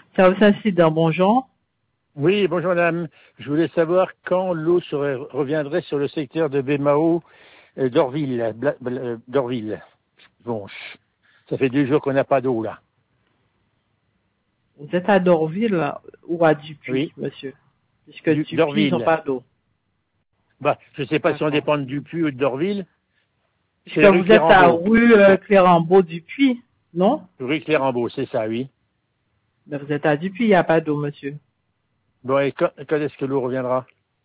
Service incident, bonjour. Oui, bonjour madame. Je voulais savoir quand l'eau reviendrait sur le secteur de Bémao, d'Orville. D'Orville. Bon, ça fait 2 jours qu'on n'a pas d'eau là. Vous êtes à Dorville ou à Dupuis, Oui, monsieur? Puisque Dupuis, ils n'ont d'Orville. pas d'eau. Bah, je ne sais pas si on D'accord. dépend de Dupuis ou de d'Orville. C'est Puisque rue vous êtes à Clérambault. rue Clérambault-Dupuis, non? Rue Clérambault, c'est ça, oui. Mais vous êtes à Dupuis, il n'y a pas d'eau, monsieur. Bon, et quand est-ce que l'eau reviendra?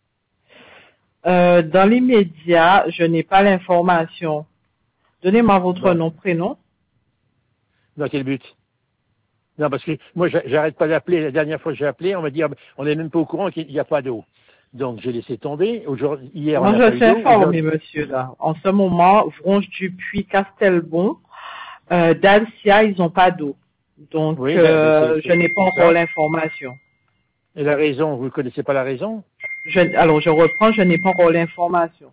Dans l'immédiat, je n'ai pas l'information. Donnez-moi votre Bon, nom, prénom. dans quel but? Non, parce que moi, j'arrête pas d'appeler. La dernière fois que j'ai appelé, on m'a dit, ah, ben, on n'est même pas au courant qu'il n'y a pas d'eau. Donc, j'ai laissé tomber. Hier, on Moi, n'a pas je eu suis d'eau. informé, monsieur, là. En ce moment, Vronge-Dupuis, Castelbon, Dalcia, ils n'ont pas d'eau. Donc, Oui, ben, je n'ai pas c'est encore ça. l'information. Et la raison, vous ne connaissez pas la raison? Alors, je reprends, je n'ai pas encore l'information.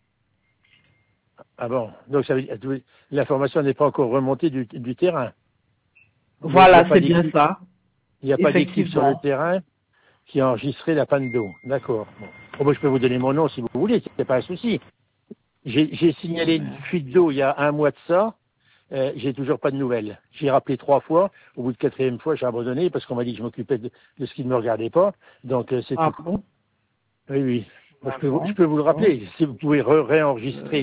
Ah bon, donc ça veut dire, l'information n'est pas encore remontée du terrain. Il n'y a Voilà, pas c'est bien d'équipe, ça. il n'y a pas d'équipe sur le Effectivement. terrain qui a enregistré la panne d'eau. D'accord. Bon. Bon, moi, je peux vous donner mon nom si vous voulez, c'est pas un souci. J'ai signalé une fuite d'eau il y a un mois de ça. J'ai toujours pas de nouvelles. J'ai rappelé 3 fois. Au bout de 4e fois, j'ai abandonné parce qu'on m'a dit que je m'occupais de ce qui ne me regardait pas. Donc, c'est Ah tout. bon? Oui, oui. Moi, je D'accord. peux vous le Bon. rappeler. Si vous pouvez réenregistrer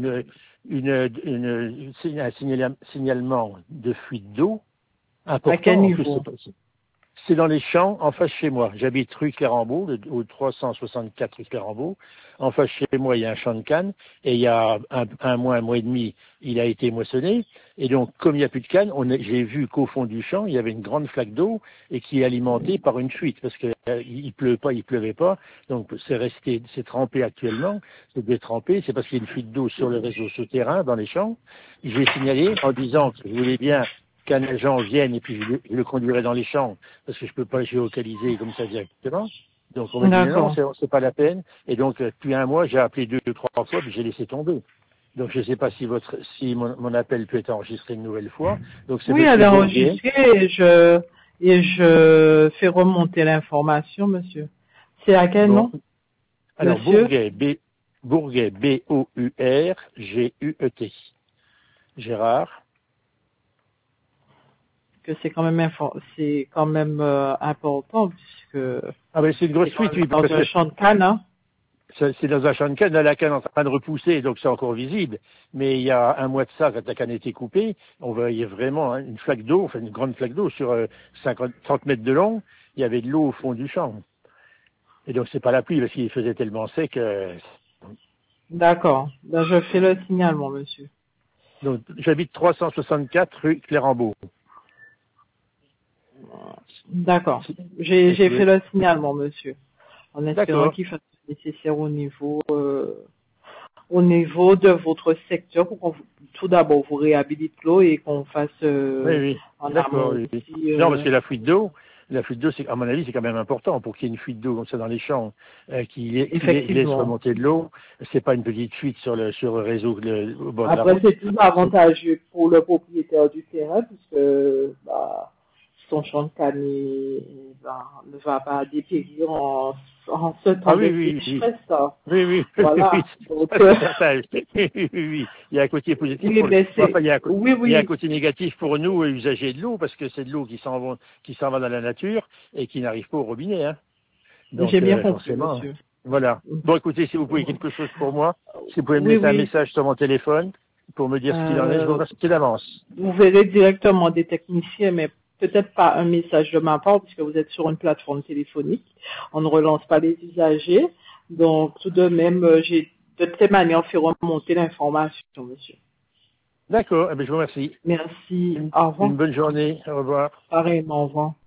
un signalement de fuite d'eau À quel important. En plus, niveau? c'est dans les champs en face chez moi. J'habite rue Clérambault, au 364 rue Clérambault. En face chez moi, il y a un champ de canne. Et il y a un mois et demi, il a été moissonné. Et donc, comme il n'y a plus de canne, j'ai vu qu'au fond du champ, il y avait une grande flaque d'eau et qui est alimentée par une fuite. Parce que il pleuvait pas. Donc, c'est trempé actuellement. C'est détrempé. C'est parce qu'il y a une fuite d'eau sur le réseau souterrain dans les champs. J'ai signalé en disant que je voulais bien qu'un agent vienne et puis je le conduirai dans les champs parce que je peux pas géolocaliser comme ça directement. Donc on m'a dit non, D'accord. c'est pas la peine. Et donc depuis un mois, j'ai appelé 2 ou 3 fois puis j'ai laissé tomber. Donc je ne sais pas si mon appel peut être enregistré une nouvelle fois. Donc c'est Oui, elle est Monsieur Bourguet. enregistrée et je fais remonter l'information, monsieur. C'est à quel Bon, nom, alors monsieur? Bourguet Bourguet, Gérard. Que c'est quand même important puisque Ah ben c'est une grosse c'est quand fuite, même oui, dans parce un que champ de canne, hein. c'est dans un champ de canne, là, la canne est en train de repousser, donc c'est encore visible. Mais il y a un mois de ça, quand la canne a été coupée, on voyait vraiment une flaque d'eau, enfin une grande flaque d'eau sur 30 mètres de long. Il y avait de l'eau au fond du champ. Et donc c'est pas la pluie, parce qu'il faisait tellement sec. D'accord. Ben, je fais le signalement, monsieur. Donc j'habite 364 rue Clérambault. D'accord. Et J'ai fait le signalement, monsieur. En espérant d'accord. qu'il fasse le nécessaire au niveau de votre secteur pour tout d'abord vous réhabilite l'eau et qu'on fasse Oui, oui. en D'accord, amont oui, oui. aussi. Non, parce que la fuite d'eau, c'est, à mon avis, c'est quand même important pour qu'il y ait une fuite d'eau comme ça dans les champs, qui laisse Effectivement. remonter de l'eau. C'est pas une petite fuite sur le réseau, au bord de la Après, route. c'est plus avantageux pour le propriétaire du terrain puisque bah, son champ de canne ne va pas dépérir en ce Ah temps oui, de oui, oui. sécheresse, ça. Oui, oui, oui, Voilà. Donc, ça c'est certain. Oui, oui, oui. Il y a un côté positif oui, mais enfin, c'est, oui, il y a un oui, côté négatif pour nous, usagers de l'eau, parce que c'est de l'eau qui s'en va dans la nature et qui n'arrive pas au robinet, hein. j'ai Donc, bien compris, forcément, monsieur. voilà. Bon, écoutez, si vous pouvez quelque chose pour moi, si vous pouvez me Oui, laisser un oui. message sur mon téléphone pour me dire ce qu'il en est, je vous Euh, remercie d'avance. vous verrez directement des techniciens, mais peut-être pas un message de ma part, puisque vous êtes sur une plateforme téléphonique. On ne relance pas les usagers. Donc, tout de même, j'ai de cette manière fait remonter l'information, monsieur. D'accord, eh bien, je vous remercie. Merci. Au revoir. Une bonne journée. Au revoir. Pareillement, au revoir.